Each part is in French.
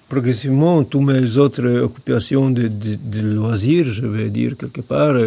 progressivement, toutes mes autres occupations de loisirs, je vais dire quelque part,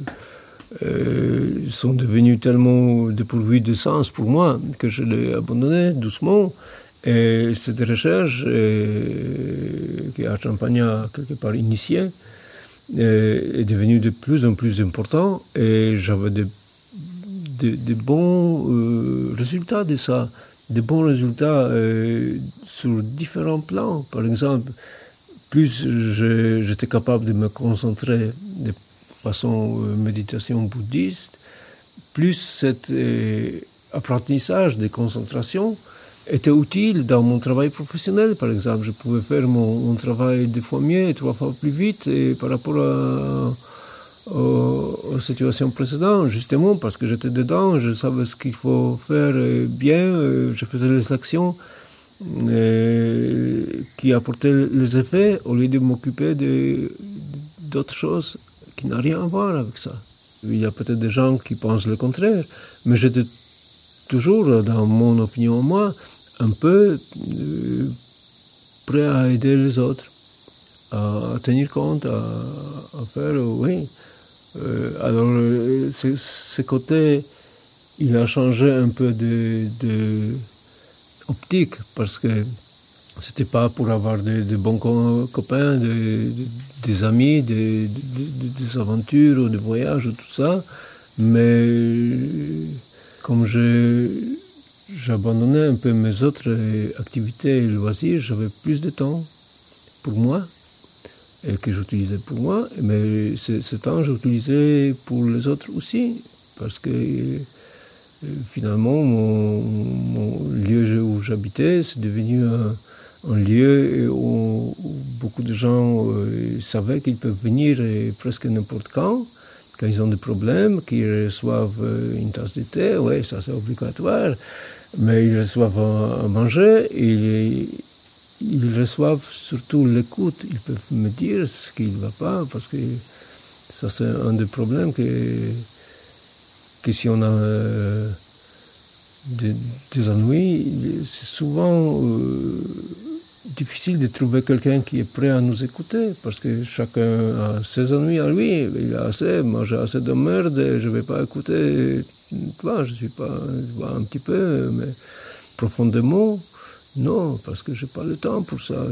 sont devenues tellement dépourvues de sens pour moi que je l'ai abandonné doucement. Et cette recherche, qui a Champagne a quelque part initiée, est devenue de plus en plus importante et j'avais de bons résultats de ça. De bons résultats sur différents plans. Par exemple, plus j'étais capable de me concentrer de façon méditation bouddhiste, plus cet apprentissage de concentration était utile dans mon travail professionnel. Par exemple, je pouvais faire mon travail 2 fois mieux et 3 fois plus vite et par rapport aux situations précédentes, justement parce que j'étais dedans, je savais ce qu'il faut faire bien, je faisais les actions qui apportaient les effets au lieu de m'occuper d'autres choses qui n'ont rien à voir avec ça. Il y a peut-être des gens qui pensent le contraire, mais j'étais toujours, dans mon opinion, moi, un peu prêt à aider les autres, à tenir compte, à faire, oui. Alors, ce côté, il a changé un peu de optique, parce que c'était pas pour avoir de bons copains, des amis, des aventures ou des voyages ou tout ça, mais comme j'abandonnais un peu mes autres activités et loisirs, j'avais plus de temps pour moi, et que j'utilisais pour moi, mais ce temps, j'utilisais pour les autres aussi, parce que finalement, mon lieu où j'habitais, c'est devenu un lieu où beaucoup de gens savaient qu'ils peuvent venir presque n'importe quand ils ont des problèmes, qu'ils reçoivent une tasse de thé, oui, ça c'est obligatoire, mais ils reçoivent à manger, et ils reçoivent surtout l'écoute. Ils peuvent me dire ce qui ne va pas, parce que ça c'est un des problèmes que si on a des ennuis, c'est souvent difficile de trouver quelqu'un qui est prêt à nous écouter, parce que chacun a ses ennuis à lui. Il a assez, moi j'ai assez de merde, je ne vais pas écouter. Tu vois, je suis pas, un petit peu, mais profondément, non, parce que j'ai pas le temps pour ça.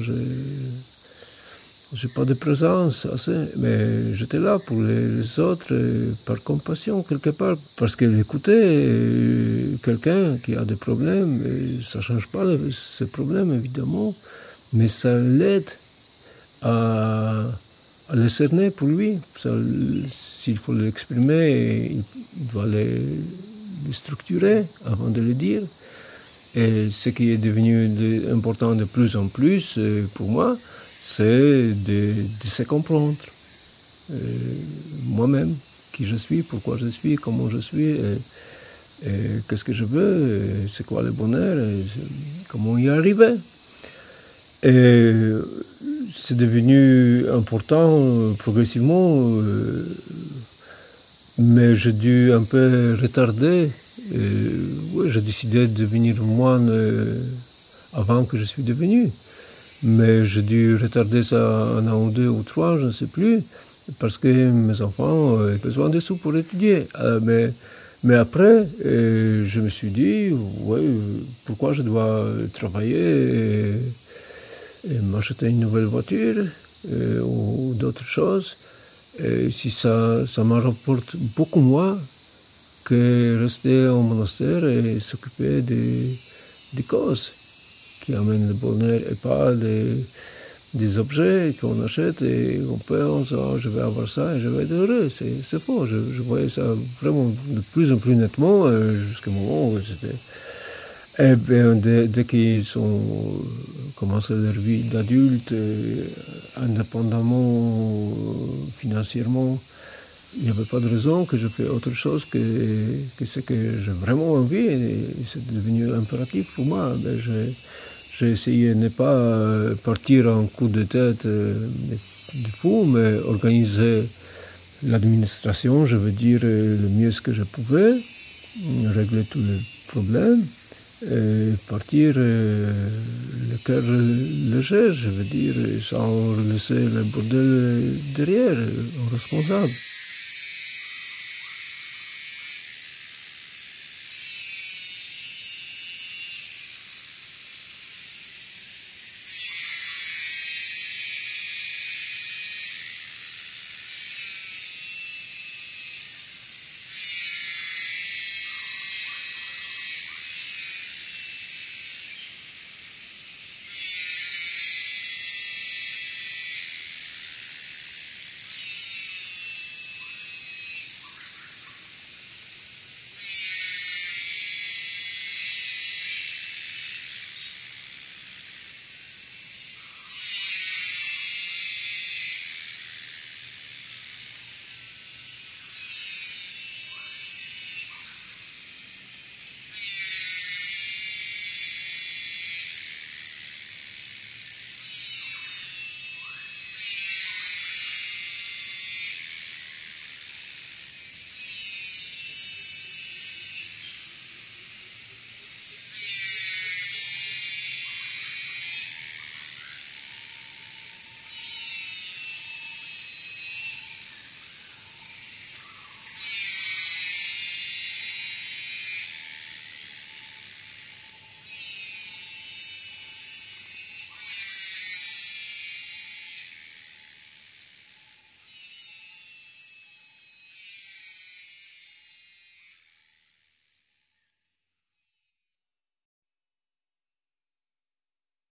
J'ai pas de présence assez, mais j'étais là pour les autres par compassion quelque part, parce que écouter quelqu'un qui a des problèmes, ça change pas ses problèmes évidemment, mais ça l'aide à les cerner pour lui. Ça, s'il faut l'exprimer, il doit les structurer avant de le dire. Et ce qui est devenu important de plus en plus pour moi, c'est de se comprendre moi-même, qui je suis, pourquoi je suis, comment je suis, et qu'est-ce que je veux, c'est quoi le bonheur, et comment y arriver. Et c'est devenu important progressivement, mais j'ai dû un peu retarder. J'ai décidé de devenir moine avant que je suis devenu. Mais j'ai dû retarder ça 1 an ou 2 ou 3, je ne sais plus, parce que mes enfants avaient besoin de sous pour étudier. Mais après, je me suis dit, ouais, pourquoi je dois travailler et m'acheter une nouvelle voiture ou d'autres choses, si ça me rapporte beaucoup moins que rester au monastère et s'occuper des causes qui amènent le bonheur et pas des objets qu'on achète et on pense, oh, je vais avoir ça et je vais être heureux. C'est faux. Je voyais ça vraiment de plus en plus nettement jusqu'au moment où c'était... Et bien, dès qu'ils ont commencé leur vie d'adulte, indépendamment financièrement, il n'y avait pas de raison que je fasse autre chose que ce que j'ai vraiment envie. Et c'est devenu impératif pour moi. Mais j'ai essayé de ne pas partir en coup de tête de fou, mais organiser l'administration, je veux dire, le mieux ce que je pouvais, régler tous les problèmes. et partir le cœur léger, je veux dire, sans laisser le bordel derrière, responsable.